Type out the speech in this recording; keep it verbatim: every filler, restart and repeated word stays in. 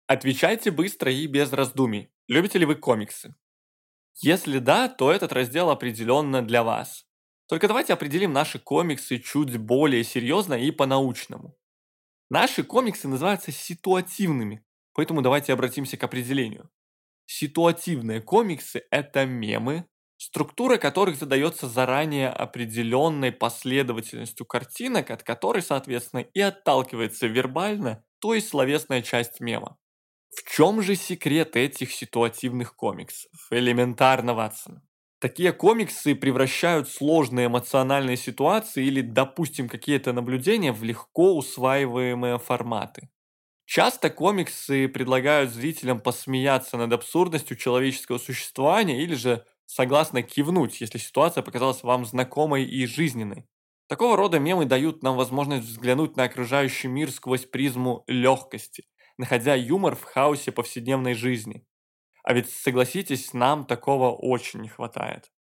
Отвечайте быстро и без раздумий. Любите ли вы комиксы? Если да, то этот раздел определенно для вас. Только давайте определим наши комиксы чуть более серьезно и по-научному. Наши комиксы называются ситуативными, поэтому давайте обратимся к определению. Ситуативные комиксы – это мемы, структура которых задается заранее определенной последовательностью картинок, от которой, соответственно, и отталкивается вербально, то есть словесная часть мема. В чем же секрет этих ситуативных комиксов? Элементарно, Ватсон. Такие комиксы превращают сложные эмоциональные ситуации или, допустим, какие-то наблюдения в легко усваиваемые форматы. Часто комиксы предлагают зрителям посмеяться над абсурдностью человеческого существования или же согласно кивнуть, если ситуация показалась вам знакомой и жизненной. Такого рода мемы дают нам возможность взглянуть на окружающий мир сквозь призму легкости, находя юмор в хаосе повседневной жизни. А ведь, согласитесь, нам такого очень не хватает.